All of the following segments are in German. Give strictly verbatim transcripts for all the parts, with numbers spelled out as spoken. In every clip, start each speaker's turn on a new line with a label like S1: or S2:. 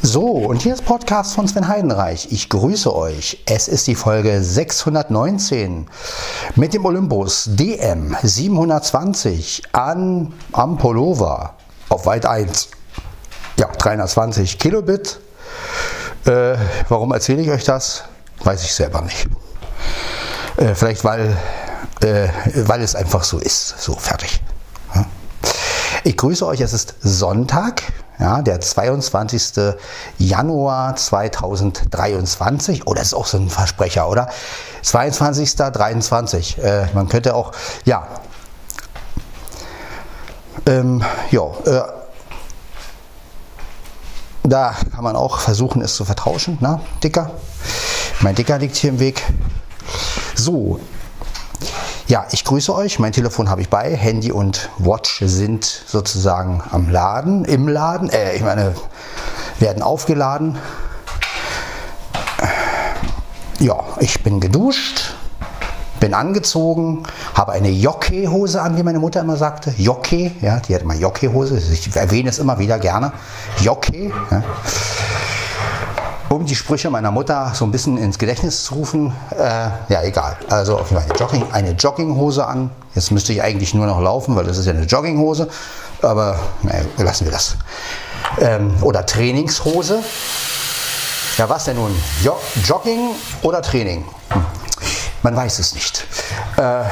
S1: So, und hier ist Podcast von Sven Heidenreich. Ich grüße euch. Es ist die Folge sechshundertneunzehn mit dem Olympus D M siebenhundertzwanzig an am Pullover auf Weit eins. Ja, dreihundertzwanzig Kilobit. Äh, warum erzähle ich euch das? Weiß ich selber nicht. Äh, vielleicht weil, äh, weil es einfach so ist. So, fertig. Ja. Ich grüße euch, es ist Sonntag, ja, der zweiundzwanzigste Januar zweitausenddreiundzwanzig. Oh, das ist auch so ein Versprecher, oder? zweiundzwanzigster dreiundzwanzig. Äh, man könnte auch, ja, ähm, ja, äh, da kann man auch versuchen, es zu vertauschen. Na, Dicker? Mein Dicker liegt hier im Weg. So. Ja, ich grüße euch. Mein Telefon habe ich bei. Handy und Watch sind sozusagen am Laden, im Laden. Äh, ich meine, werden aufgeladen. Ja, ich bin geduscht, bin angezogen, habe eine Jockey-Hose an, wie meine Mutter immer sagte. Jockey, ja, die hat immer Jockey-Hose. Ich erwähne es immer wieder gerne. Jockey, ja. Um die Sprüche meiner Mutter so ein bisschen ins Gedächtnis zu rufen, äh, ja egal, also auf jeden Fall eine, Jogging, eine Jogginghose an. Jetzt müsste ich eigentlich nur noch laufen, weil das ist ja eine Jogginghose, aber naja, lassen wir das. Ähm, oder Trainingshose. Ja, was denn nun? Jo Jogging oder Training? Hm. Man weiß es nicht. Äh,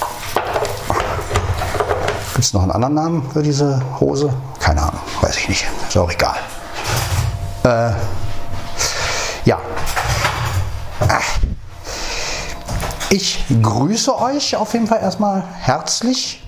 S1: Gibt es noch einen anderen Namen für diese Hose? Keine Ahnung, weiß ich nicht, ist auch egal. Äh, Ja, ich grüße euch auf jeden Fall erstmal herzlich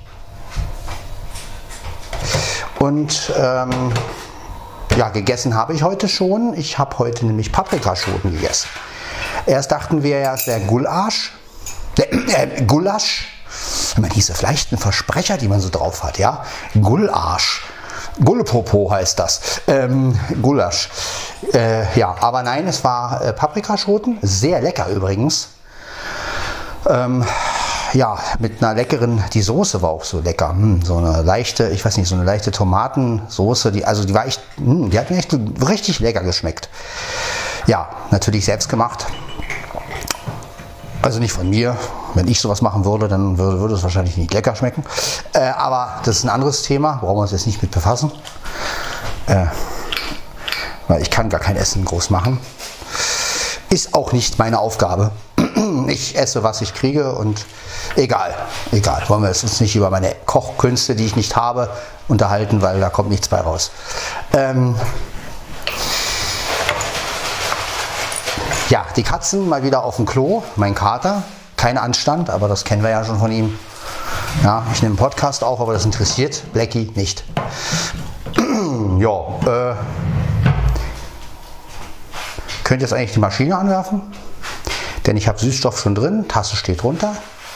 S1: und ähm, ja, gegessen habe ich heute schon. Ich habe heute nämlich Paprikaschoten gegessen. Erst dachten wir ja, es wäre Gulasch, äh, äh, Gulasch, man hieße vielleicht ein Versprecher, die man so drauf hat, ja, Gulasch. Gullepopo heißt das. Ähm, Gulasch. Äh, ja, aber nein, es war äh, Paprikaschoten. Sehr lecker übrigens. Ähm, ja, mit einer leckeren, die Soße war auch so lecker. Hm, so eine leichte, ich weiß nicht, so eine leichte Tomatensoße. Die, also die war echt, hm, die hat mir echt richtig lecker geschmeckt. Ja, natürlich selbst gemacht. Also nicht von mir. Wenn ich sowas machen würde, dann würde, würde es wahrscheinlich nicht lecker schmecken. Äh, aber das ist ein anderes Thema. Brauchen wir uns jetzt nicht mit befassen. Äh, weil ich kann gar kein Essen groß machen. Ist auch nicht meine Aufgabe. Ich esse, was ich kriege und egal. Egal. Wollen wir uns nicht über meine Kochkünste, die ich nicht habe, unterhalten, weil da kommt nichts bei raus. Ähm, Ja, die Katzen mal wieder auf dem Klo, mein Kater, kein Anstand, aber das kennen wir ja schon von ihm. Ja, ich nehme einen Podcast auf, aber das interessiert Blackie nicht. Ja, äh, könnt jetzt eigentlich die Maschine anwerfen, denn ich habe Süßstoff schon drin, Tasse steht drunter.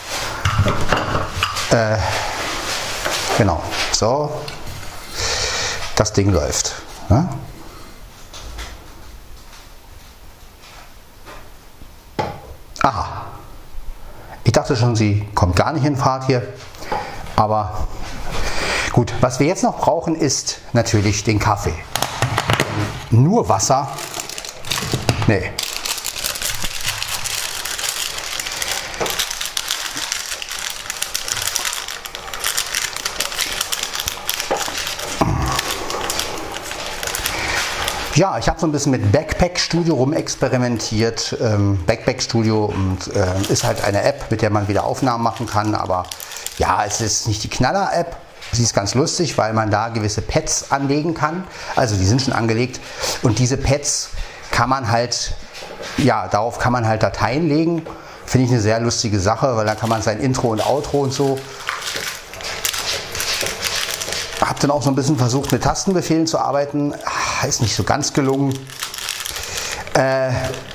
S1: Äh, genau, so, das Ding läuft. Ja? Aha, ich dachte schon, sie kommt gar nicht in Fahrt hier, aber gut, was wir jetzt noch brauchen, ist natürlich den Kaffee. Nur Wasser, nee. Ja, ich habe so ein bisschen mit Backpack Studio rumexperimentiert. Ähm, Backpack Studio und, äh, ist halt eine App, mit der man wieder Aufnahmen machen kann. Aber ja, es ist nicht die Knaller-App. Sie ist ganz lustig, weil man da gewisse Pads anlegen kann. Also die sind schon angelegt. Und diese Pads kann man halt, ja, darauf kann man halt Dateien legen. Finde ich eine sehr lustige Sache, weil da kann man sein Intro und Outro und so. Habe dann auch so ein bisschen versucht, mit Tastenbefehlen zu arbeiten. Ist nicht so ganz gelungen. Äh,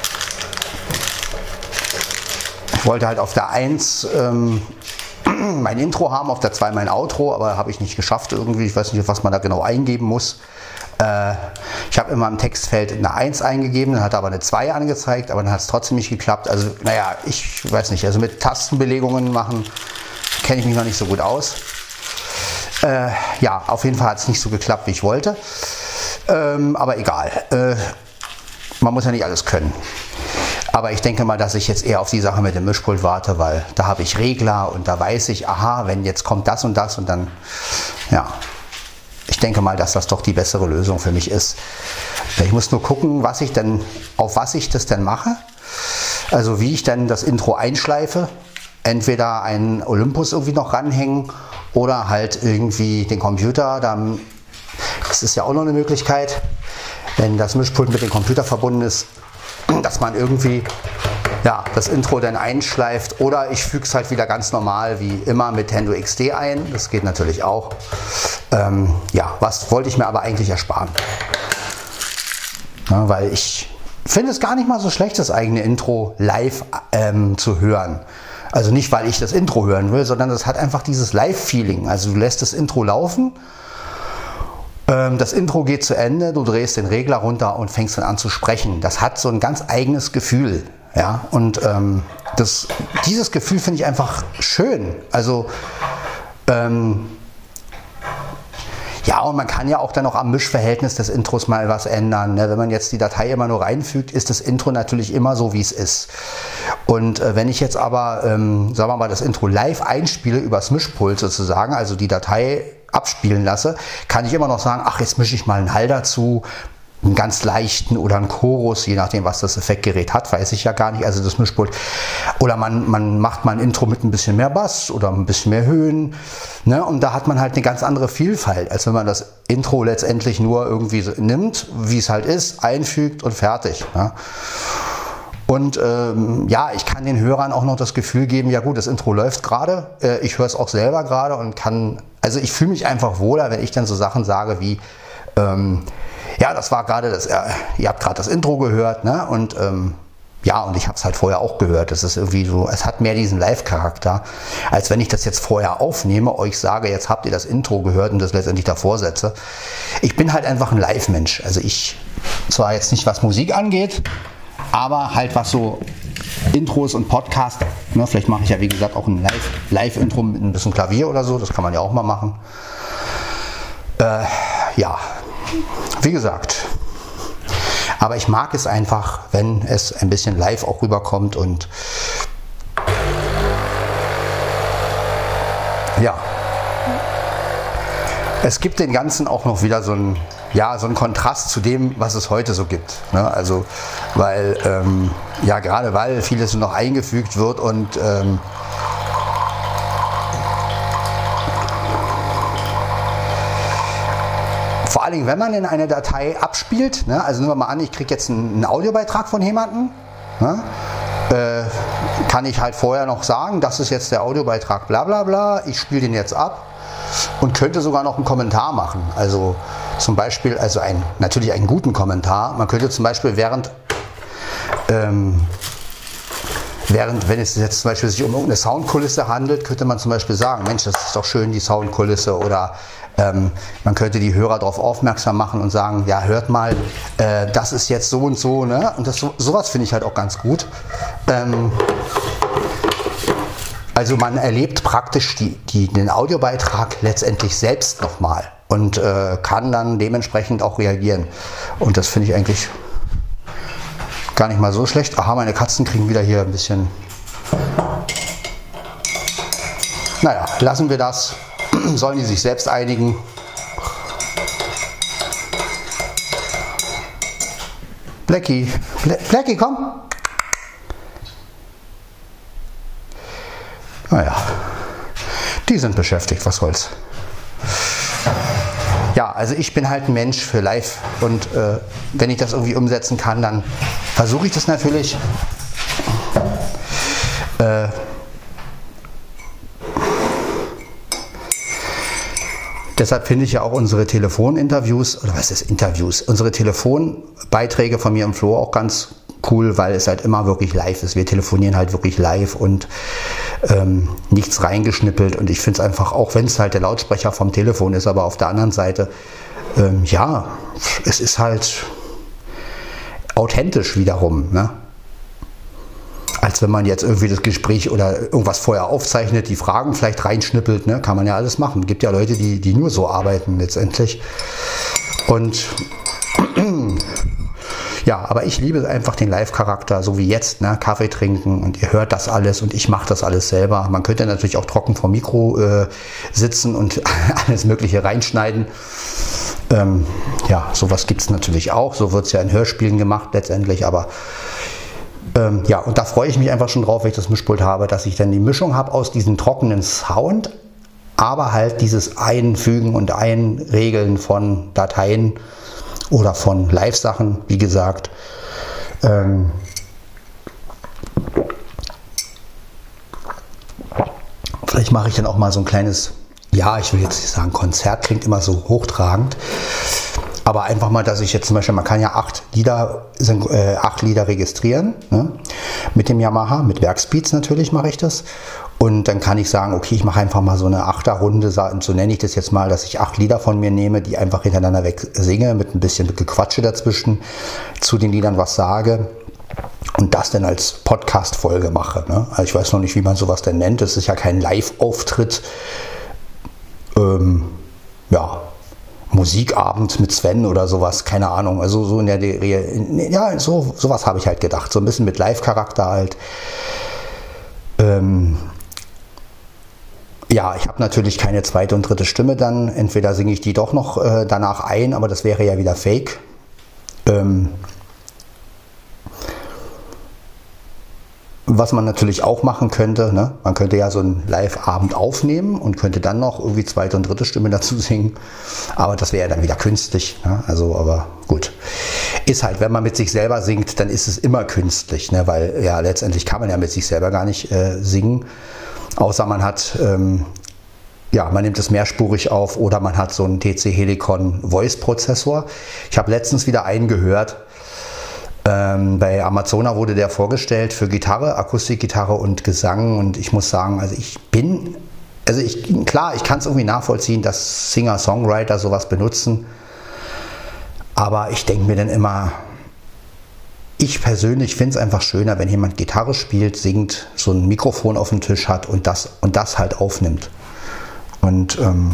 S1: ich wollte halt auf der eins ähm, mein Intro haben, auf der zwei mein Outro, aber habe ich nicht geschafft irgendwie. Ich weiß nicht, was man da genau eingeben muss. Äh, ich habe immer im Textfeld eine eins eingegeben, dann hat er aber eine zwei angezeigt, aber dann hat es trotzdem nicht geklappt. Also naja, ich weiß nicht, also mit Tastenbelegungen machen kenne ich mich noch nicht so gut aus. Äh, ja, auf jeden Fall hat es nicht so geklappt, wie ich wollte. Ähm, aber egal, äh, man muss ja nicht alles können. Aber ich denke mal, dass ich jetzt eher auf die Sache mit dem Mischpult warte, weil da habe ich Regler und da weiß ich, aha, wenn jetzt kommt das und das und dann, ja, ich denke mal, dass das doch die bessere Lösung für mich ist. Ich muss nur gucken, was ich denn, auf was ich das denn mache. Also wie ich dann das Intro einschleife. Entweder einen Olympus irgendwie noch ranhängen oder halt irgendwie den Computer. Dann, das ist ja auch noch eine Möglichkeit, wenn das Mischpult mit dem Computer verbunden ist, dass man irgendwie ja, das Intro dann einschleift, oder ich füge es halt wieder ganz normal wie immer mit Tendo X D ein. Das geht natürlich auch. Ähm, ja, was wollte ich mir aber eigentlich ersparen? Ja, weil ich finde es gar nicht mal so schlecht, das eigene Intro live ähm, zu hören. Also nicht, weil ich das Intro hören will, sondern es hat einfach dieses Live-Feeling. Also du lässt das Intro laufen. Das Intro geht zu Ende, du drehst den Regler runter und fängst dann an zu sprechen. Das hat so ein ganz eigenes Gefühl. Ja? Und ähm, das, dieses Gefühl finde ich einfach schön. Also, ähm, ja, und man kann ja auch dann noch am Mischverhältnis des Intros mal was ändern. Ne? Wenn man jetzt die Datei immer nur reinfügt, ist das Intro natürlich immer so, wie es ist. Und äh, wenn ich jetzt aber, ähm, sagen wir mal, das Intro live einspiele übers Mischpult sozusagen, also die Datei abspielen lasse, kann ich immer noch sagen, ach, jetzt mische ich mal einen Hall dazu, einen ganz leichten oder einen Chorus, je nachdem, was das Effektgerät hat, weiß ich ja gar nicht, also das Mischpult. Oder man, man macht mal ein Intro mit ein bisschen mehr Bass oder ein bisschen mehr Höhen, ne? Und da hat man halt eine ganz andere Vielfalt, als wenn man das Intro letztendlich nur irgendwie so nimmt, wie es halt ist, einfügt und fertig. Ne? Und ähm, ja, ich kann den Hörern auch noch das Gefühl geben, ja gut, das Intro läuft gerade, äh, ich höre es auch selber gerade und kann, also ich fühle mich einfach wohler, wenn ich dann so Sachen sage wie, ähm, ja, das war gerade das, äh, ihr habt gerade das Intro gehört, ne? Und ähm, ja, und ich habe es halt vorher auch gehört. Das ist irgendwie so, es hat mehr diesen Live-Charakter, als wenn ich das jetzt vorher aufnehme, euch sage, jetzt habt ihr das Intro gehört und das letztendlich davor setze. Ich bin halt einfach ein Live-Mensch. Also ich, zwar jetzt nicht was Musik angeht, aber halt was so Intros und Podcast, ne, vielleicht mache ich ja wie gesagt auch ein Live-Intro mit ein bisschen Klavier oder so, das kann man ja auch mal machen. Äh, ja, wie gesagt, aber ich mag es einfach, wenn es ein bisschen live auch rüberkommt und ja, es gibt den Ganzen auch noch wieder so ein Ja, so ein Kontrast zu dem, was es heute so gibt. Ne? Also, weil, ähm, ja, gerade weil vieles noch eingefügt wird und ähm, vor allen Dingen, wenn man in eine Datei abspielt, ne? Also nehmen wir mal an, ich kriege jetzt einen, einen Audiobeitrag von jemandem, ne? äh, kann ich halt vorher noch sagen, das ist jetzt der Audiobeitrag, bla bla bla, ich spiele den jetzt ab und könnte sogar noch einen Kommentar machen. Also zum Beispiel, also ein, natürlich einen guten Kommentar. Man könnte zum Beispiel während, ähm, während, wenn es jetzt zum Beispiel sich um irgendeine Soundkulisse handelt, könnte man zum Beispiel sagen, Mensch, das ist doch schön, die Soundkulisse. Oder ähm, man könnte die Hörer darauf aufmerksam machen und sagen, ja, hört mal, äh, das ist jetzt so und so. Ne? Und das, so, sowas finde ich halt auch ganz gut. Ähm, Also man erlebt praktisch die, die, den Audiobeitrag letztendlich selbst nochmal und äh, kann dann dementsprechend auch reagieren. Und das finde ich eigentlich gar nicht mal so schlecht. Aha, meine Katzen kriegen wieder hier ein bisschen... Naja, lassen wir das. Sollen die sich selbst einigen. Blackie, Blackie, komm! Naja, die sind beschäftigt, was soll's. Ja, also ich bin halt ein Mensch für live und äh, wenn ich das irgendwie umsetzen kann, dann versuche ich das natürlich. Äh, deshalb finde ich ja auch unsere Telefoninterviews, oder was ist Interviews, unsere Telefonbeiträge von mir im Flo auch ganz cool, weil es halt immer wirklich live ist. Wir telefonieren halt wirklich live und ähm, nichts reingeschnippelt und ich finde es einfach, auch wenn es halt der Lautsprecher vom Telefon ist, aber auf der anderen Seite, ähm, ja, es ist halt authentisch wiederum, ne? Als wenn man jetzt irgendwie das Gespräch oder irgendwas vorher aufzeichnet, die Fragen vielleicht reinschnippelt, ne? Kann man ja alles machen. Es gibt ja Leute, die, die nur so arbeiten letztendlich. Und ja, aber ich liebe einfach den Live-Charakter, so wie jetzt, ne? Kaffee trinken und ihr hört das alles und ich mache das alles selber. Man könnte natürlich auch trocken vor Mikro äh, sitzen und alles Mögliche reinschneiden. Ähm, ja, sowas gibt es natürlich auch. So wird es ja in Hörspielen gemacht letztendlich, aber ähm, ja, und da freue ich mich einfach schon drauf, wenn ich das Mischpult habe, dass ich dann die Mischung habe aus diesem trockenen Sound, aber halt dieses Einfügen und Einregeln von Dateien oder von Live-Sachen, wie gesagt. Ähm, vielleicht mache ich dann auch mal so ein kleines, ja, ich will jetzt nicht sagen Konzert, klingt immer so hochtragend, aber einfach mal, dass ich jetzt zum Beispiel, man kann ja acht Lieder, äh, acht Lieder registrieren, ne? Mit dem Yamaha, mit Werkspeeds natürlich mache ich das. Und dann kann ich sagen, okay, ich mache einfach mal so eine Achterrunde, so nenne ich das jetzt mal, dass ich acht Lieder von mir nehme, die einfach hintereinander weg singe, mit ein bisschen Gequatsche dazwischen, zu den Liedern was sage und das dann als Podcast-Folge mache. Ne? Also ich weiß noch nicht, wie man sowas denn nennt. Das ist ja kein Live-Auftritt. Ähm, ja, Musikabend mit Sven oder sowas, keine Ahnung. Also so in der, ja, so sowas habe ich halt gedacht. So ein bisschen mit Live-Charakter halt. Ähm, Ja, ich habe natürlich keine zweite und dritte Stimme dann. Entweder singe ich die doch noch äh, danach ein, aber das wäre ja wieder Fake. Ähm, was man natürlich auch machen könnte, ne? Man könnte ja so einen Live-Abend aufnehmen und könnte dann noch irgendwie zweite und dritte Stimme dazu singen. Aber das wäre ja dann wieder künstlich. Ne? Also, aber gut. Ist halt, wenn man mit sich selber singt, dann ist es immer künstlich, ne? Weil ja letztendlich kann man ja mit sich selber gar nicht äh, singen. Außer man hat, ähm, ja, man nimmt es mehrspurig auf oder man hat so einen T C Helicon Voice Prozessor. Ich habe letztens wieder einen gehört. Ähm, bei Amazona wurde der vorgestellt für Gitarre, Akustikgitarre und Gesang. Und ich muss sagen, also ich bin, also ich, klar, ich kann es irgendwie nachvollziehen, dass Singer-Songwriter sowas benutzen. Aber ich denke mir dann immer, ich persönlich finde es einfach schöner, wenn jemand Gitarre spielt, singt, so ein Mikrofon auf dem Tisch hat und das, und das halt aufnimmt. Und ähm,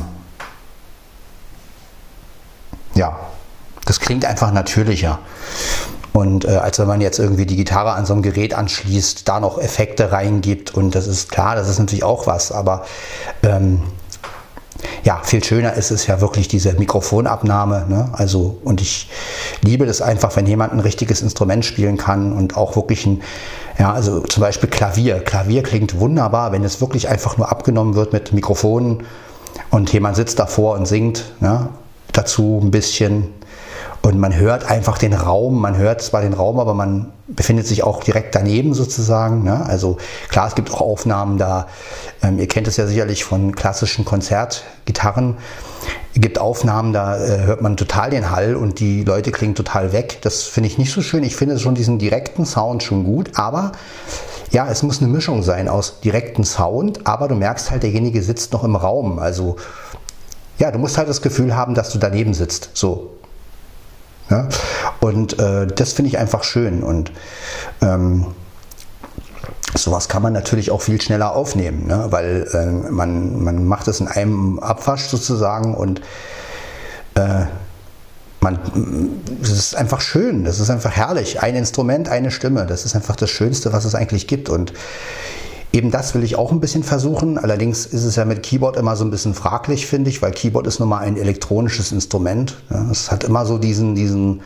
S1: ja, das klingt einfach natürlicher. Und äh, als wenn man jetzt irgendwie die Gitarre an so einem Gerät anschließt, da noch Effekte reingibt und das ist klar, das ist natürlich auch was, aber ähm, ja, viel schöner ist es ja wirklich diese Mikrofonabnahme, ne? Also, und ich liebe das einfach, wenn jemand ein richtiges Instrument spielen kann und auch wirklich ein, ja, also zum Beispiel Klavier. Klavier klingt wunderbar, wenn es wirklich einfach nur abgenommen wird mit Mikrofonen und jemand sitzt davor und singt, ne? Dazu ein bisschen. Und man hört einfach den Raum, man hört zwar den Raum, aber man befindet sich auch direkt daneben sozusagen. Ne? Also klar, es gibt auch Aufnahmen da, ähm, ihr kennt es ja sicherlich von klassischen Konzertgitarren, es gibt Aufnahmen, da äh, hört man total den Hall und die Leute klingen total weg. Das finde ich nicht so schön, ich finde schon diesen direkten Sound schon gut, aber ja, es muss eine Mischung sein aus direktem Sound, aber du merkst halt, derjenige sitzt noch im Raum. Also ja, du musst halt das Gefühl haben, dass du daneben sitzt, so. Ja, und äh, das finde ich einfach schön und ähm, sowas kann man natürlich auch viel schneller aufnehmen, ne? Weil äh, man, man macht es in einem Abwasch sozusagen und äh, man, es ist einfach schön, das ist einfach herrlich, ein Instrument, eine Stimme, das ist einfach das Schönste, was es eigentlich gibt und eben das will ich auch ein bisschen versuchen, allerdings ist es ja mit Keyboard immer so ein bisschen fraglich, finde ich, weil Keyboard ist nun mal ein elektronisches Instrument. Ja, es hat immer so diesen, diesen,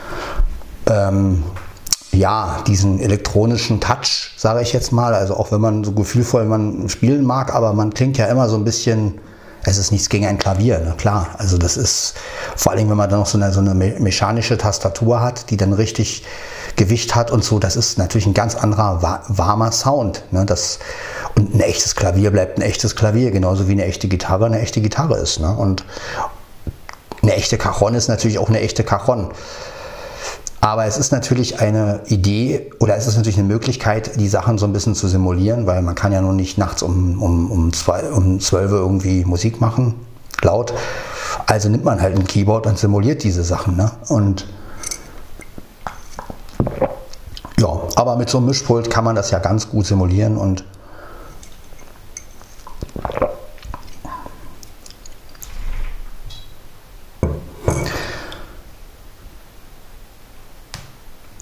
S1: ähm, ja, diesen elektronischen Touch, sage ich jetzt mal. Also auch wenn man so gefühlvoll man spielen mag, aber man klingt ja immer so ein bisschen, es ist nichts gegen ein Klavier, ne? Klar. Also das ist, vor allem wenn man dann noch so eine, so eine mechanische Tastatur hat, die dann richtig Gewicht hat und so, das ist natürlich ein ganz anderer warmer Sound. Ne? Das, und ein echtes Klavier bleibt ein echtes Klavier, genauso wie eine echte Gitarre eine echte Gitarre ist. Ne? Und eine echte Cajon ist natürlich auch eine echte Cajon. Aber es ist natürlich eine Idee oder es ist natürlich eine Möglichkeit, die Sachen so ein bisschen zu simulieren, weil man kann ja nur nicht nachts um, um, um, zwei, um zwölf irgendwie Musik machen, laut. Also nimmt man halt ein Keyboard und simuliert diese Sachen. Ne? Und ja, aber mit so einem Mischpult kann man das ja ganz gut simulieren und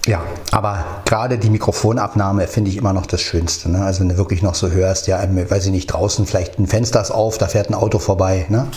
S1: Ja, aber gerade die Mikrofonabnahme finde ich immer noch das Schönste. Ne? Also wenn du wirklich noch so hörst, ja, weiß ich nicht, draußen vielleicht ein Fenster ist auf, da fährt ein Auto vorbei. Ne?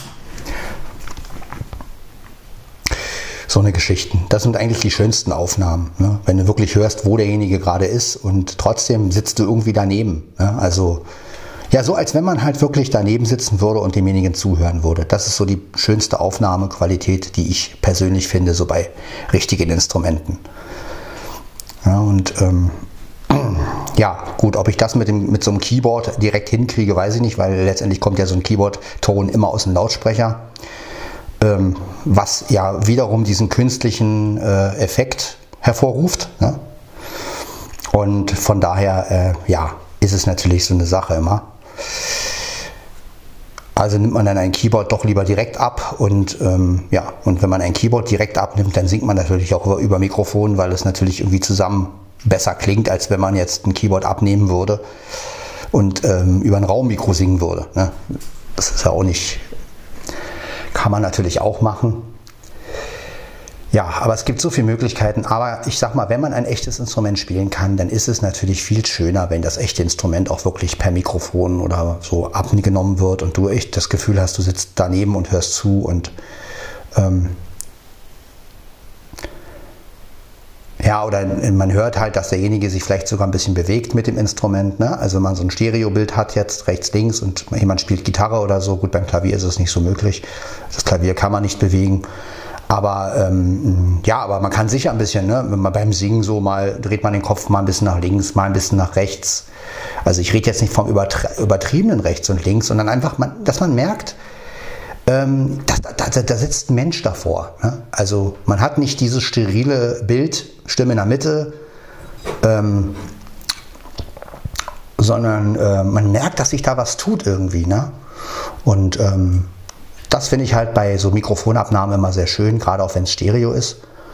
S1: So eine Geschichten. Das sind eigentlich die schönsten Aufnahmen. Ne? Wenn du wirklich hörst, wo derjenige gerade ist und trotzdem sitzt du irgendwie daneben. Ne? Also ja, so als wenn man halt wirklich daneben sitzen würde und demjenigen zuhören würde. Das ist so die schönste Aufnahmequalität, die ich persönlich finde, so bei richtigen Instrumenten. Ja, und ähm, ja, gut, ob ich das mit, dem, mit so einem Keyboard direkt hinkriege, weiß ich nicht, weil letztendlich kommt ja so ein Keyboard-Ton immer aus dem Lautsprecher, ähm, was ja wiederum diesen künstlichen äh, Effekt hervorruft. Ne? Und von daher, äh, ja, ist es natürlich so eine Sache immer. Also nimmt man dann ein Keyboard doch lieber direkt ab und ähm, ja, und wenn man ein Keyboard direkt abnimmt, dann singt man natürlich auch über, über Mikrofon, weil es natürlich irgendwie zusammen besser klingt, als wenn man jetzt ein Keyboard abnehmen würde und ähm, über ein Raummikro singen würde. Ne? Das ist ja auch nicht, kann man natürlich auch machen. Ja, aber es gibt so viele Möglichkeiten. Aber ich sag mal, wenn man ein echtes Instrument spielen kann, dann ist es natürlich viel schöner, wenn das echte Instrument auch wirklich per Mikrofon oder so abgenommen wird und du echt das Gefühl hast, du sitzt daneben und hörst zu und ähm, ja, oder man hört halt, dass derjenige sich vielleicht sogar ein bisschen bewegt mit dem Instrument. Ne? Also wenn man so ein Stereobild hat jetzt rechts, links und jemand spielt Gitarre oder so, gut, beim Klavier ist es nicht so möglich. Das Klavier kann man nicht bewegen. Aber ähm, ja, aber man kann sicher ein bisschen, ne, wenn man beim Singen so mal, dreht man den Kopf mal ein bisschen nach links, mal ein bisschen nach rechts. Also ich rede jetzt nicht vom übertriebenen rechts und links, sondern einfach, man, dass man merkt, ähm, da, da, da sitzt ein Mensch davor. Ne? Also man hat nicht dieses sterile Bild, Stimme in der Mitte, ähm, sondern äh, man merkt, dass sich da was tut irgendwie. Ne? Und ähm, das finde ich halt bei so Mikrofonabnahmen immer sehr schön, gerade auch wenn es Stereo ist.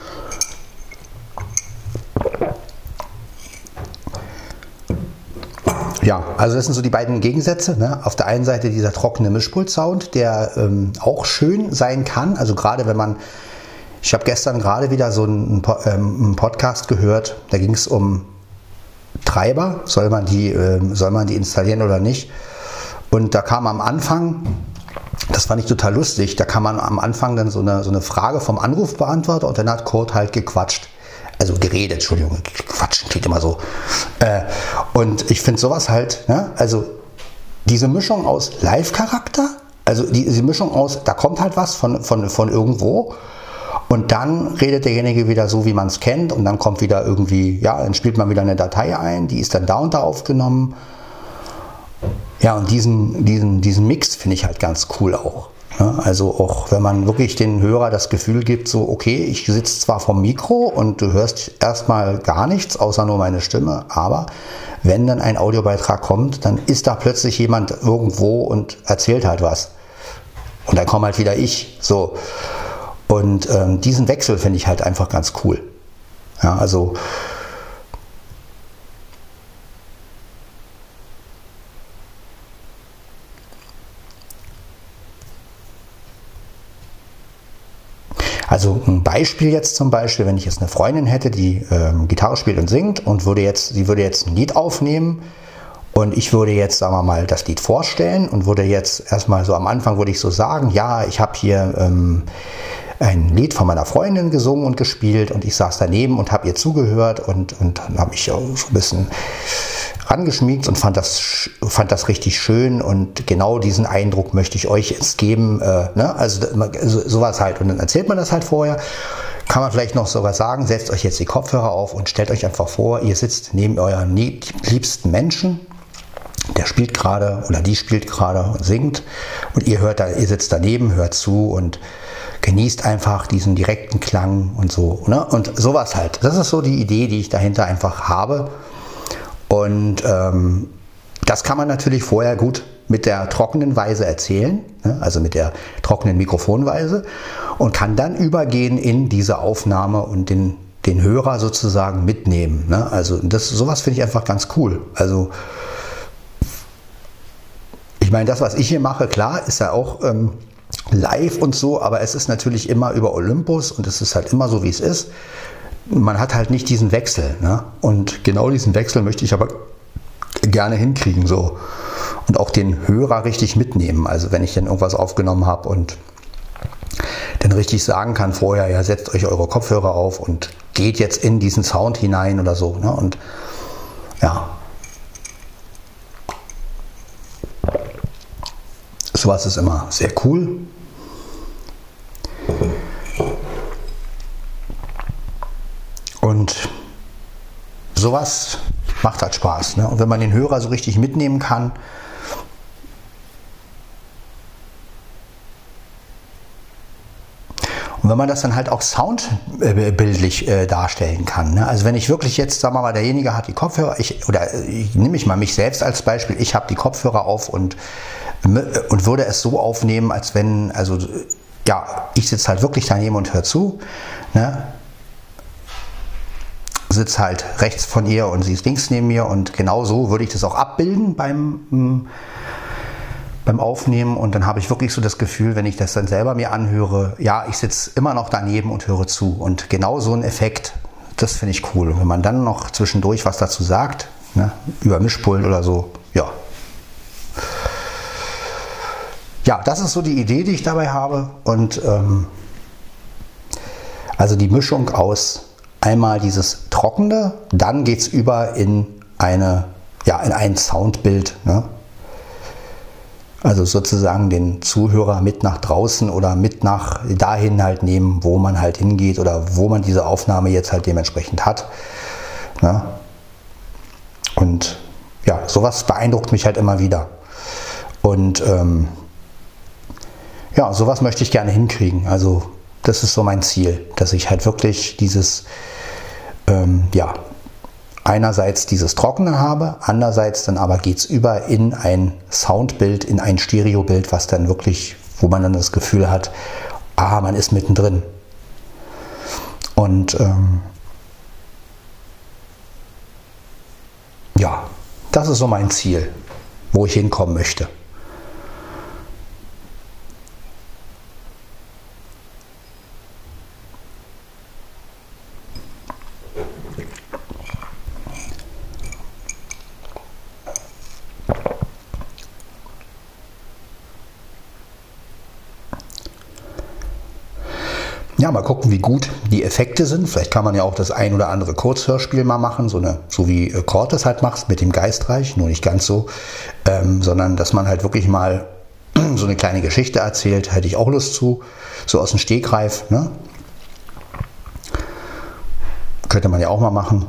S1: Ja, also das sind so die beiden Gegensätze. Ne? Auf der einen Seite dieser trockene Mischpult-Sound, der ähm, auch schön sein kann. Also gerade wenn man, ich habe gestern gerade wieder so einen, ähm, einen Podcast gehört, da ging es um Treiber, soll man die, ähm, soll man die installieren oder nicht. Und da kam am Anfang, das fand ich total lustig, da kam man am Anfang dann so eine, so eine Frage vom Anrufbeantworter und dann hat Kurt halt gequatscht. Also geredet, Entschuldigung, quatschen steht immer so. Äh, und ich finde sowas halt, ne? Also diese Mischung aus Live-Charakter, also die, diese Mischung aus, da kommt halt was von, von, von irgendwo und dann redet derjenige wieder so, wie man es kennt und dann kommt wieder irgendwie, ja, dann spielt man wieder eine Datei ein, die ist dann da und da aufgenommen. Ja, und diesen, diesen, diesen Mix finde ich halt ganz cool auch. Ne? Also auch wenn man wirklich den Hörer das Gefühl gibt, so okay, ich sitze zwar vom Mikro und du hörst erstmal gar nichts, außer nur meine Stimme, aber wenn dann ein Audiobeitrag kommt, dann ist da plötzlich jemand irgendwo und erzählt halt was. Und dann komme halt wieder ich. So. Und ähm, diesen Wechsel finde ich halt einfach ganz cool. Ja, also Also ein Beispiel jetzt zum Beispiel, wenn ich jetzt eine Freundin hätte, die ähm, Gitarre spielt und singt und würde jetzt, sie würde jetzt ein Lied aufnehmen und ich würde jetzt, sagen wir mal, das Lied vorstellen und würde jetzt erstmal so am Anfang würde ich so sagen, ja, ich habe hier ähm, ein Lied von meiner Freundin gesungen und gespielt und ich saß daneben und habe ihr zugehört und, und dann habe ich auch so ein bisschen rangeschmiegt und fand das, fand das richtig schön und genau diesen Eindruck möchte ich euch jetzt geben, äh, ne? Also so, sowas halt und dann erzählt man das halt vorher, kann man vielleicht noch sogar sagen, setzt euch jetzt die Kopfhörer auf und stellt euch einfach vor, ihr sitzt neben euren liebsten Menschen, der spielt gerade oder die spielt gerade und singt und ihr hört da, ihr sitzt daneben, hört zu und genießt einfach diesen direkten Klang und so, ne? Und sowas halt. Das ist so die Idee, die ich dahinter einfach habe. Und ähm, das kann man natürlich vorher gut mit der trockenen Weise erzählen, ne? Also mit der trockenen Mikrofonweise und kann dann übergehen in diese Aufnahme und den, den Hörer sozusagen mitnehmen. Ne? Also das, sowas finde ich einfach ganz cool. Also ich meine, das, was ich hier mache, klar, ist ja auch ähm, live und so, aber es ist natürlich immer über Olympus und es ist halt immer so, wie es ist. man hat halt nicht diesen Wechsel. Ne? Und genau diesen Wechsel möchte ich aber gerne hinkriegen. So. Und auch den Hörer richtig mitnehmen. Also wenn ich dann irgendwas aufgenommen habe und dann richtig sagen kann vorher, ja, setzt euch eure Kopfhörer auf und geht jetzt in diesen Sound hinein oder so. Ne? Und ja, sowas ist immer sehr cool. Und sowas macht halt Spaß. Ne? Und wenn man den Hörer so richtig mitnehmen kann, und wenn man das dann halt auch soundbildlich äh, darstellen kann. Ne? Also wenn ich wirklich jetzt, sagen wir mal, derjenige hat die Kopfhörer, ich, oder ich nehme ich mal mich selbst als Beispiel, ich habe die Kopfhörer auf und, und würde es so aufnehmen, als wenn, also ja, ich sitze halt wirklich daneben und höre zu, ne? Sitze halt rechts von ihr und sie ist links neben mir und genau so würde ich das auch abbilden beim beim Aufnehmen und dann habe ich wirklich so das Gefühl, wenn ich das dann selber mir anhöre, ja, ich sitze immer noch daneben und höre zu. Und genau so ein Effekt, das finde ich cool. Und wenn man dann noch zwischendurch was dazu sagt, ne, über Mischpult oder so, ja. Ja, das ist so die Idee, die ich dabei habe. Und ähm, also die Mischung aus einmal dieses Trockene, dann geht es über in eine, ja, in ein Soundbild, ne? Also sozusagen den Zuhörer mit nach draußen oder mit nach dahin halt nehmen, wo man halt hingeht oder wo man diese Aufnahme jetzt halt dementsprechend hat. Ne? Und ja, sowas beeindruckt mich halt immer wieder. Und ähm, ja, sowas möchte ich gerne hinkriegen. Also das ist so mein Ziel, dass ich halt wirklich dieses, ähm, ja, einerseits dieses Trockene habe, andererseits dann aber geht es über in ein Soundbild, in ein Stereobild, was dann wirklich, wo man dann das Gefühl hat, ah, man ist mittendrin. Und ähm, ja, das ist so mein Ziel, wo ich hinkommen möchte. Ja, mal gucken, wie gut die Effekte sind. Vielleicht kann man ja auch das ein oder andere Kurzhörspiel mal machen, so, eine, so wie Kurt das halt macht mit dem Geistreich, nur nicht ganz so, ähm, sondern dass man halt wirklich mal so eine kleine Geschichte erzählt, hätte ich auch Lust zu, so aus dem Stegreif. Ne? Könnte man ja auch mal machen.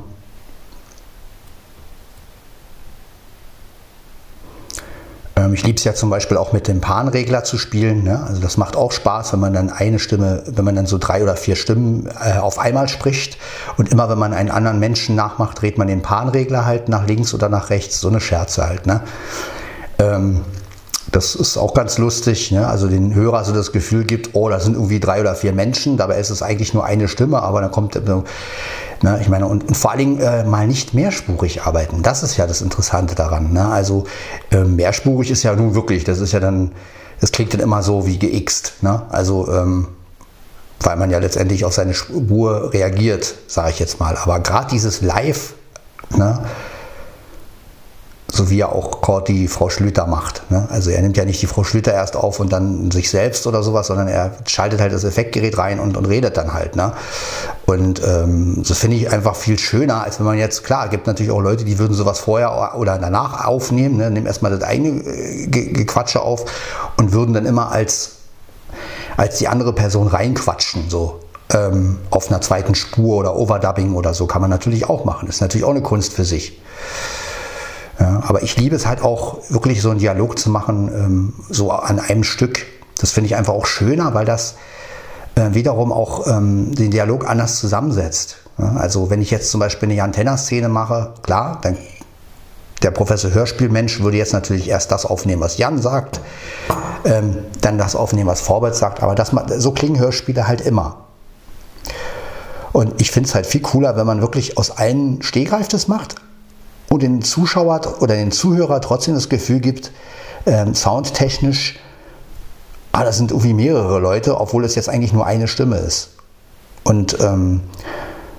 S1: Ich liebe es ja zum Beispiel auch mit dem Panregler zu spielen. Ne? Also das macht auch Spaß, wenn man dann eine Stimme, wenn man dann so drei oder vier Stimmen äh, auf einmal spricht. Und immer wenn man einen anderen Menschen nachmacht, dreht man den Panregler halt nach links oder nach rechts. So eine Scherze halt. Ne? Ähm, das ist auch ganz lustig. Ne? Also den Hörer so das Gefühl gibt, oh, da sind irgendwie drei oder vier Menschen. Dabei ist es eigentlich nur eine Stimme, aber dann kommt... Äh, Ne, ich meine, und, und vor allen Dingen äh, mal nicht mehrspurig arbeiten. Das ist ja das Interessante daran. Ne? Also äh, mehrspurig ist ja nun wirklich, das ist ja dann, das klingt dann immer so wie geixt. Ne? Also, ähm, weil man ja letztendlich auf seine Spur reagiert, sage ich jetzt mal. Aber gerade dieses Live, ne? So wie ja auch Kurt die Frau Schlüter macht. Ne? Also er nimmt ja nicht die Frau Schlüter erst auf und dann sich selbst oder sowas, sondern er schaltet halt das Effektgerät rein und, und redet dann halt. Ne? Und ähm, das finde ich einfach viel schöner, als wenn man jetzt, klar, gibt natürlich auch Leute, die würden sowas vorher oder danach aufnehmen, ne? Nehmen erstmal das eigene äh, Gequatsche auf und würden dann immer als, als die andere Person reinquatschen, so. Ähm, auf einer zweiten Spur oder Overdubbing oder so, kann man natürlich auch machen. Das ist natürlich auch eine Kunst für sich. Ja, aber ich liebe es halt auch, wirklich so einen Dialog zu machen, ähm, so an einem Stück. Das finde ich einfach auch schöner, weil das äh, wiederum auch ähm, den Dialog anders zusammensetzt. Ja, also wenn ich jetzt zum Beispiel eine Jan-Tenner-Szene mache, klar, dann der Professor Hörspielmensch würde jetzt natürlich erst das aufnehmen, was Jan sagt, ähm, dann das aufnehmen, was Vorbert sagt, aber das, so klingen Hörspiele halt immer. Und ich finde es halt viel cooler, wenn man wirklich aus einem Stegreif das macht, und den Zuschauer oder den Zuhörer trotzdem das Gefühl gibt, ähm, soundtechnisch, ah, das sind irgendwie mehrere Leute, obwohl es jetzt eigentlich nur eine Stimme ist. Und ähm,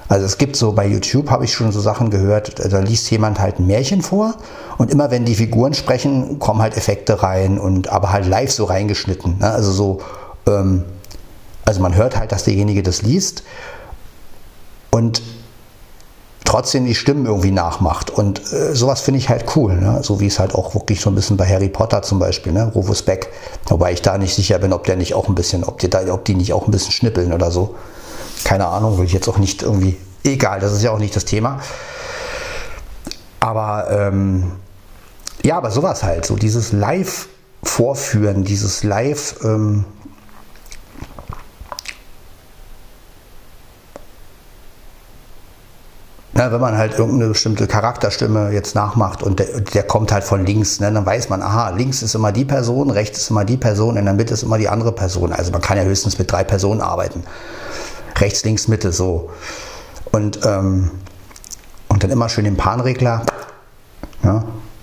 S1: Also es gibt so bei YouTube, habe ich schon so Sachen gehört, da liest jemand halt ein Märchen vor und immer wenn die Figuren sprechen, kommen halt Effekte rein und aber halt live so reingeschnitten. Ne? Also so, ähm, also man hört halt, dass derjenige das liest und trotzdem die Stimmen irgendwie nachmacht. Und äh, sowas finde ich halt cool. Ne? So wie es halt auch wirklich so ein bisschen bei Harry Potter zum Beispiel, ne? Rufus Beck. Wobei ich da nicht sicher bin, ob der nicht auch ein bisschen, ob die, da, ob die nicht auch ein bisschen schnippeln oder so. Keine Ahnung, will ich jetzt auch nicht irgendwie. Egal, das ist ja auch nicht das Thema. Aber ähm, ja, aber sowas halt. So dieses Live-Vorführen, dieses Live- ähm, Na, wenn man halt irgendeine bestimmte Charakterstimme jetzt nachmacht und der, der kommt halt von links, ne, dann weiß man, aha, links ist immer die Person, rechts ist immer die Person, in der Mitte ist immer die andere Person. Also man kann ja höchstens mit drei Personen arbeiten. Rechts, links, Mitte, so. Und, ähm, und dann immer schön den Panregler. Ja.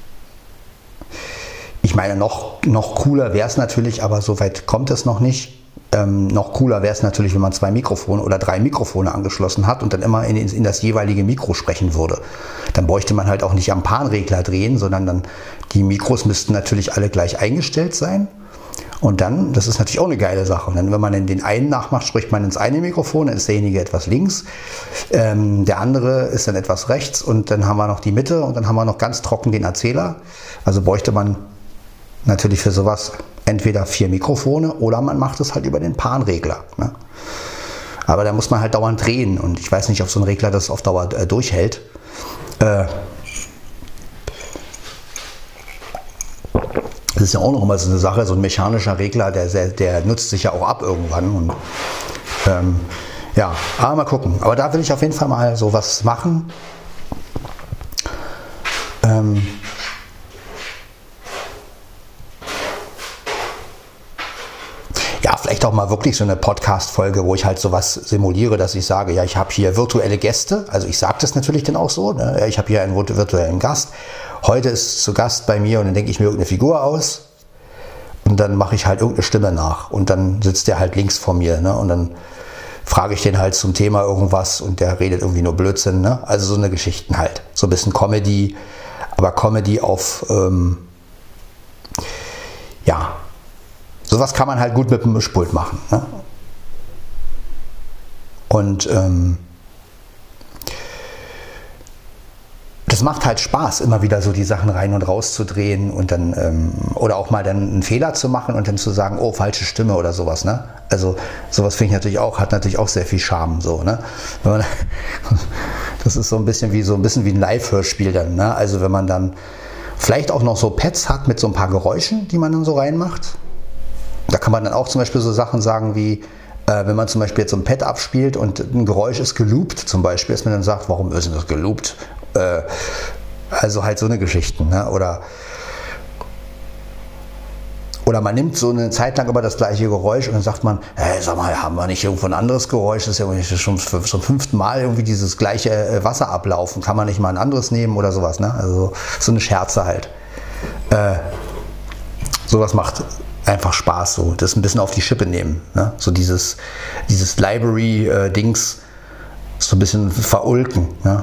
S1: Ich meine, noch, noch cooler wäre es natürlich, aber so weit kommt es noch nicht. Ähm, noch cooler wäre es natürlich, wenn man zwei Mikrofone oder drei Mikrofone angeschlossen hat und dann immer in, in das jeweilige Mikro sprechen würde. Dann bräuchte man halt auch nicht am Panregler drehen, sondern dann die Mikros müssten natürlich alle gleich eingestellt sein. Und dann, das ist natürlich auch eine geile Sache. Und dann, wenn man den einen nachmacht, spricht man ins eine Mikrofon, dann ist derjenige etwas links, ähm, der andere ist dann etwas rechts und dann haben wir noch die Mitte und dann haben wir noch ganz trocken den Erzähler. Also bräuchte man natürlich für sowas entweder vier Mikrofone oder man macht es halt über den Panregler. Ne? Aber da muss man halt dauernd drehen und ich weiß nicht, ob so ein Regler das auf Dauer äh, durchhält. Äh, das ist ja auch noch immer so eine Sache, so ein mechanischer Regler, der, der nutzt sich ja auch ab irgendwann. Und, ähm, ja, aber mal gucken. Aber da will ich auf jeden Fall mal so was machen. Ähm, Ja, vielleicht auch mal wirklich so eine Podcast-Folge, wo ich halt sowas simuliere, dass ich sage, ja, ich habe hier virtuelle Gäste. Also ich sage das natürlich dann auch so. Ne? Ich habe hier einen virtuellen Gast. Heute ist zu Gast bei mir und dann denke ich mir irgendeine Figur aus und dann mache ich halt irgendeine Stimme nach und dann sitzt der halt links vor mir. Ne? Und dann frage ich den halt zum Thema irgendwas und der redet irgendwie nur Blödsinn. Ne? Also so eine Geschichten halt. So ein bisschen Comedy, aber Comedy auf, ähm, ja, sowas kann man halt gut mit dem Mischpult machen. Ne? Und ähm, das macht halt Spaß, immer wieder so die Sachen rein und raus zu drehen und dann ähm, oder auch mal dann einen Fehler zu machen und dann zu sagen, oh, falsche Stimme oder sowas. Ne? Also sowas finde ich natürlich auch, hat natürlich auch sehr viel Charme. So, ne? Wenn man, das ist so ein bisschen wie so ein bisschen wie ein Live-Hörspiel dann. Ne? Also wenn man dann vielleicht auch noch so Pads hat mit so ein paar Geräuschen, die man dann so reinmacht. Da kann man dann auch zum Beispiel so Sachen sagen wie, äh, wenn man zum Beispiel jetzt so ein Pad abspielt und ein Geräusch ist geloopt zum Beispiel, dass man dann sagt, warum ist denn das geloopt? Äh, also halt so eine Geschichten. Ne? Oder, oder man nimmt so eine Zeit lang immer das gleiche Geräusch und dann sagt man, hey, sag mal, haben wir nicht irgendwo ein anderes Geräusch? Das ist ja schon zum fünften Mal irgendwie dieses gleiche äh, Wasser ablaufen. Kann man nicht mal ein anderes nehmen oder sowas? Ne? Also so eine Scherze halt. Äh, sowas macht einfach Spaß, so das ein bisschen auf die Schippe nehmen. Ne? So dieses, dieses Library-Dings so ein bisschen verulken. Ne?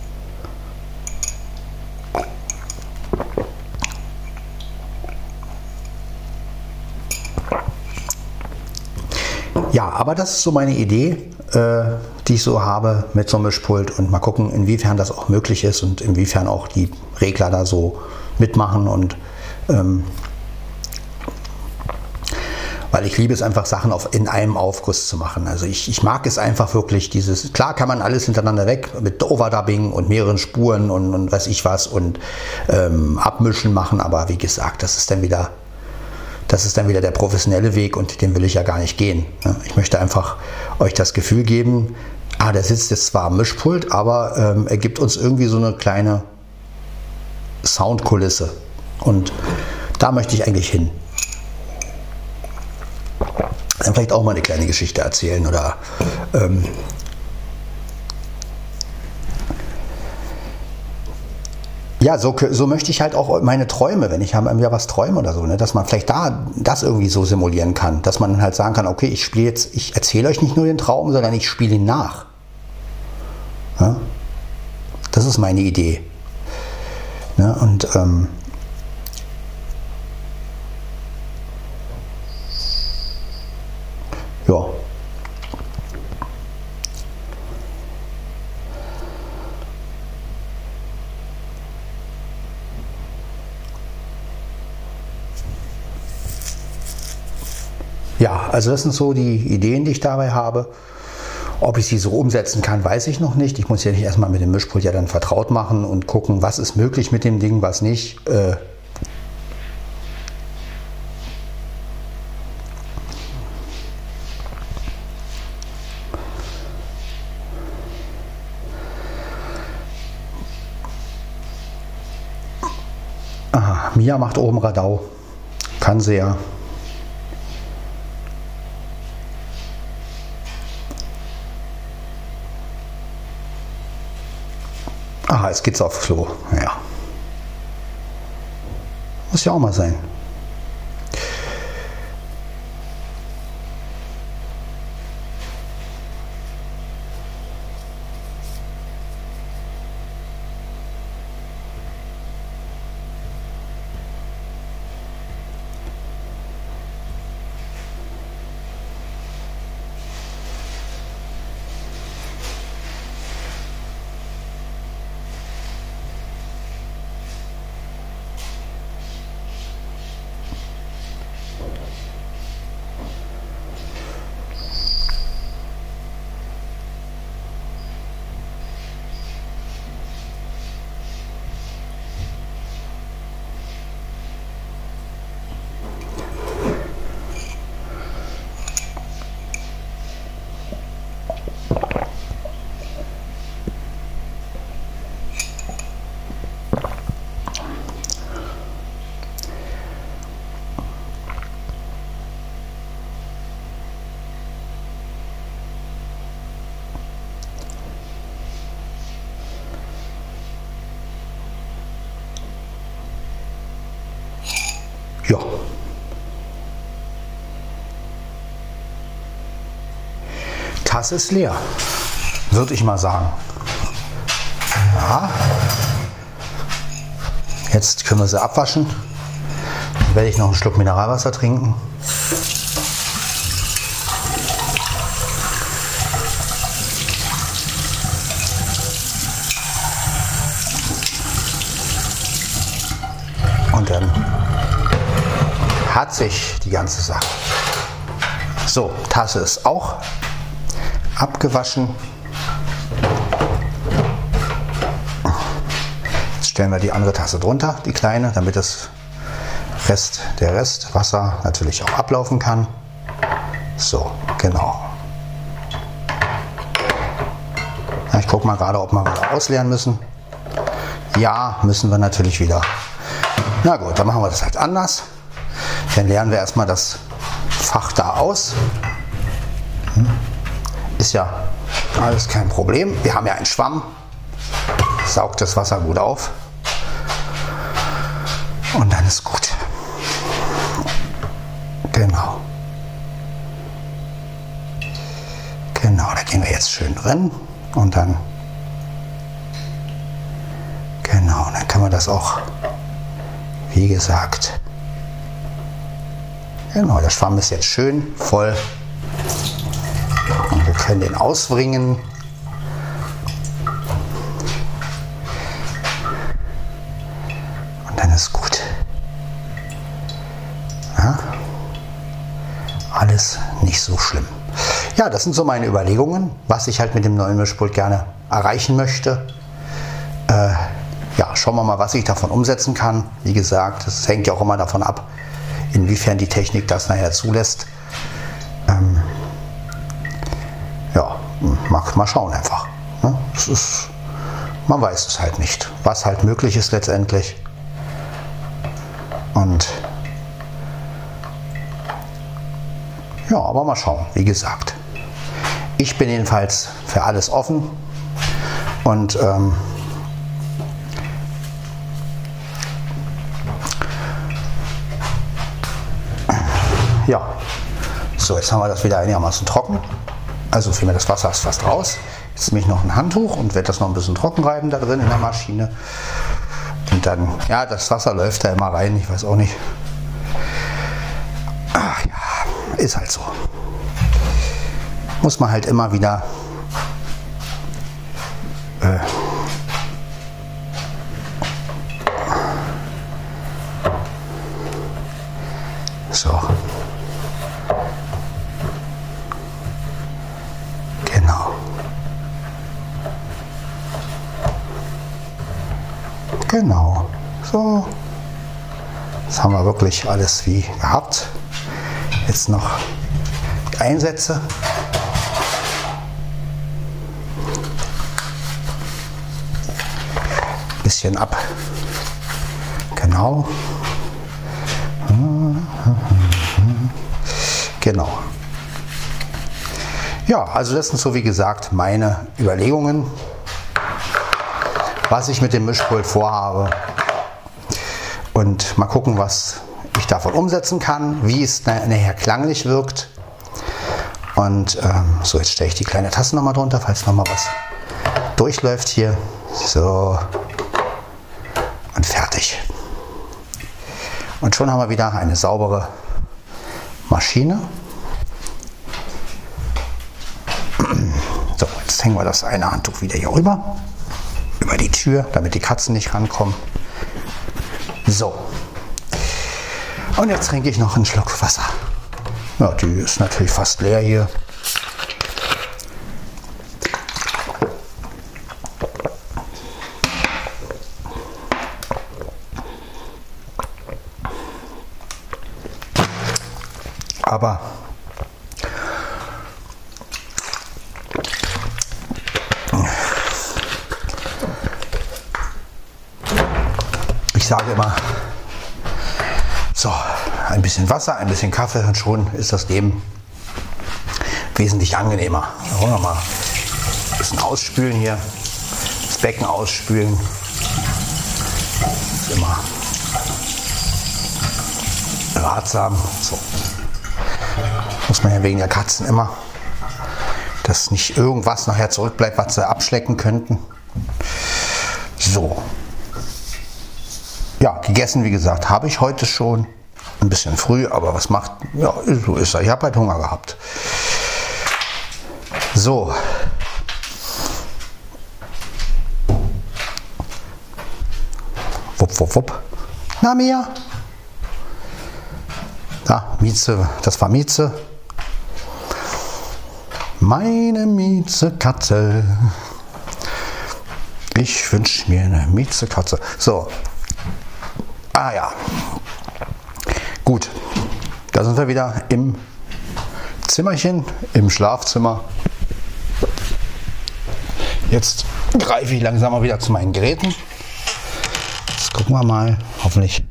S1: Ja, aber das ist so meine Idee, äh, die ich so habe mit so einem Mischpult und mal gucken, inwiefern das auch möglich ist und inwiefern auch die Regler da so mitmachen und ähm, weil ich liebe es einfach, Sachen auf, in einem Aufguss zu machen. Also ich, ich mag es einfach wirklich, dieses, klar kann man alles hintereinander weg mit Overdubbing und mehreren Spuren und, und weiß ich was und ähm, Abmischen machen, aber wie gesagt, das ist dann wieder, das ist dann wieder der professionelle Weg und den will ich ja gar nicht gehen. Ich möchte einfach euch das Gefühl geben, ah, der sitzt jetzt zwar am Mischpult, aber ähm, er gibt uns irgendwie so eine kleine Soundkulisse und da möchte ich eigentlich hin. Dann vielleicht auch mal eine kleine Geschichte erzählen oder ähm, ja, so, so möchte ich halt auch meine Träume, wenn ich ja was träume oder so, ne, dass man vielleicht da das irgendwie so simulieren kann, dass man halt sagen kann, okay, ich spiele jetzt, ich erzähle euch nicht nur den Traum, sondern ich spiele ihn nach. Ne? Das ist meine Idee. Ne? Und ähm, ja. Ja, also das sind so die Ideen, die ich dabei habe. Ob ich sie so umsetzen kann, weiß ich noch nicht. Ich muss ja nicht erstmal mit dem Mischpult ja dann vertraut machen und gucken, was ist möglich mit dem Ding, was nicht. Äh Aha, Mia macht oben Radau. Kann sie ja. Aha, jetzt geht's auf Klo. Ja. Muss ja auch mal sein. Ja. Tasse ist leer, würde ich mal sagen. Ja. Jetzt können wir sie abwaschen. Dann werde ich noch einen Schluck Mineralwasser trinken. Und dann hat sich die ganze Sache. So, Tasse ist auch abgewaschen. Jetzt stellen wir die andere Tasse drunter, die kleine, damit das Rest, der Rest Wasser natürlich auch ablaufen kann. So, genau. Ja, ich gucke mal gerade, ob wir wieder ausleeren müssen. Ja, müssen wir natürlich wieder. Na gut, dann machen wir das halt anders. Dann leeren wir erstmal das Fach da aus. Ist ja alles kein Problem. Wir haben ja einen Schwamm. Saugt das Wasser gut auf. Und dann ist gut. Genau. Genau, da gehen wir jetzt schön drin. Und dann. Genau, dann kann man das auch, wie gesagt. Genau, der Schwamm ist jetzt schön voll. Und wir können den ausbringen. Und dann ist gut. Ja? Alles nicht so schlimm. Ja, das sind so meine Überlegungen, was ich halt mit dem neuen Mischpult gerne erreichen möchte. Äh, ja, schauen wir mal, was ich davon umsetzen kann. Wie gesagt, das hängt ja auch immer davon ab, inwiefern die Technik das nachher zulässt. Ähm, ja, mal, mal schauen einfach. Ne? Es ist, man weiß es halt nicht, was halt möglich ist letztendlich. Und ja, aber mal schauen, wie gesagt. Ich bin jedenfalls für alles offen und ähm, ja, so jetzt haben wir das wieder einigermaßen trocken. Also vielmehr das Wasser ist fast raus. Jetzt Jetzt nehme ich noch ein Handtuch und werde das noch ein bisschen trocken reiben da drin in der Maschine. Und dann, ja, das Wasser läuft da immer rein, ich weiß auch nicht. Ach ja, ist halt so. Muss man halt immer wieder äh, so. Genau. Genau. So. Jetzt haben wir wirklich alles wie gehabt. Jetzt noch die Einsätze. Bisschen ab. Genau. Genau. Ja, also das sind so wie gesagt meine Überlegungen, was ich mit dem Mischpult vorhabe. Und mal gucken, was ich davon umsetzen kann, wie es nachher klanglich wirkt. Und ähm, so, jetzt stelle ich die kleine Tasse nochmal drunter, falls nochmal was durchläuft hier. So. Und fertig. Und schon haben wir wieder eine saubere Maschine. So, jetzt hängen wir das eine Handtuch wieder hier rüber. Über die Tür, damit die Katzen nicht rankommen. So. Und jetzt trinke ich noch einen Schluck Wasser. Ja, die ist natürlich fast leer hier. Aber ich sage immer, so, ein bisschen Wasser, ein bisschen Kaffee und schon ist das Leben wesentlich angenehmer. So, nochmal ein bisschen ausspülen hier, das Becken ausspülen. Das ist immer ratsam. So. Muss man ja wegen der Katzen immer, dass nicht irgendwas nachher zurückbleibt, was sie abschlecken könnten. So. Ja, gegessen, wie gesagt, habe ich heute schon. Ein bisschen früh, aber was macht, ja, so ist er. Ich habe halt Hunger gehabt. So. Wupp, wupp, wupp. Na, Mia? Da, Mieze, das war Mieze. Meine Miezekatze. Ich wünsche mir eine Miezekatze. So. Ah ja. Gut. Da sind wir wieder im Zimmerchen, im Schlafzimmer. Jetzt greife ich langsam mal wieder zu meinen Geräten. Jetzt gucken wir mal. Hoffentlich.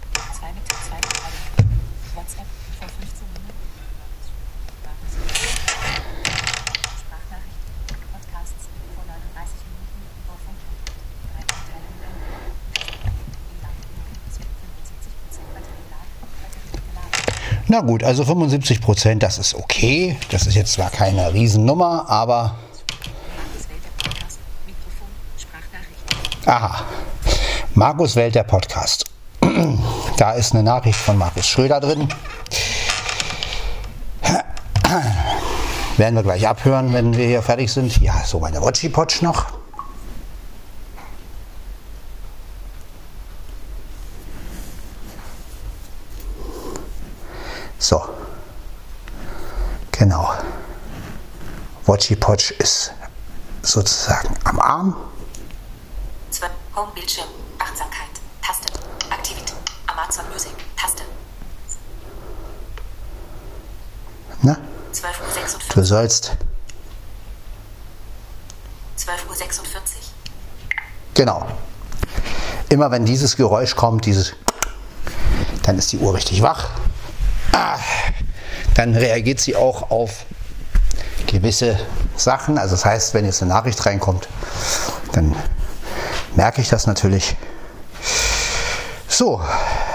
S1: Na gut, also fünfundsiebzig Prozent, das ist okay. Das ist jetzt zwar keine Riesennummer, aber... Aha, Markus wählt der Podcast. Da ist eine Nachricht von Markus Schröder drin. Werden wir gleich abhören, wenn wir hier fertig sind. Ja, so meine Watchi-Potsch noch. So, genau. Watchi-Potsch ist sozusagen am Arm.
S2: Home Bildschirm, Achtsamkeit, Taste, Aktivität, Amazon Music, Taste.
S1: Na?
S2: zwölf Uhr sechsundvierzig.
S1: Du sollst.
S2: zwölf Uhr sechsundvierzig.
S1: Genau. Immer wenn dieses Geräusch kommt, dieses, dann ist die Uhr richtig wach. Ah, dann reagiert sie auch auf gewisse Sachen. Also das heißt, wenn jetzt eine Nachricht reinkommt, dann merke ich das natürlich. So.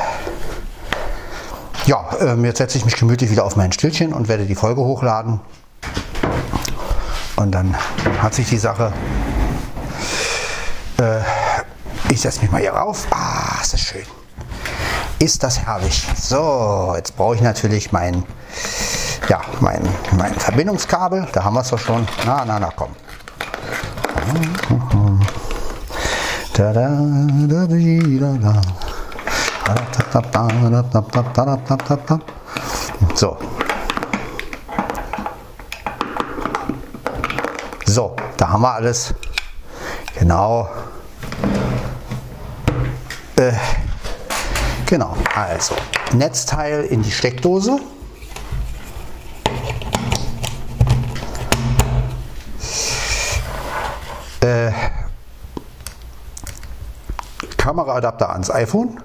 S1: Ja, ähm, jetzt setze ich mich gemütlich wieder auf mein Stühlchen und werde die Folge hochladen. Und dann hat sich die Sache... Äh, ich setze mich mal hier rauf. Ah, ist das schön. Ist das herrlich. So, jetzt brauche ich natürlich mein, ja, mein, mein Verbindungskabel. Da haben wir es doch schon. Na, na, na, komm. Da, da, da, da, da. So. So, da haben wir alles. Genau. Äh, genau, also Netzteil in die Steckdose. Äh, Kameraadapter ans iPhone.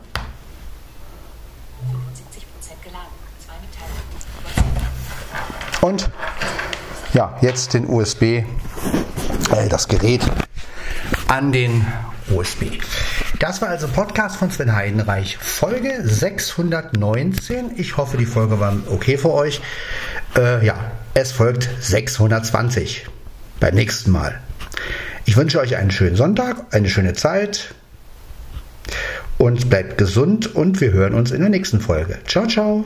S1: Und ja, jetzt den U S B, äh, das Gerät an den U S B. Das war also Podcast von Sven Heidenreich, Folge sechshundertneunzehn. Ich hoffe, die Folge war okay für euch. Äh, ja, es folgt sechshundertzwanzig beim nächsten Mal. Ich wünsche euch einen schönen Sonntag, eine schöne Zeit und bleibt gesund und wir hören uns in der nächsten Folge. Ciao, ciao.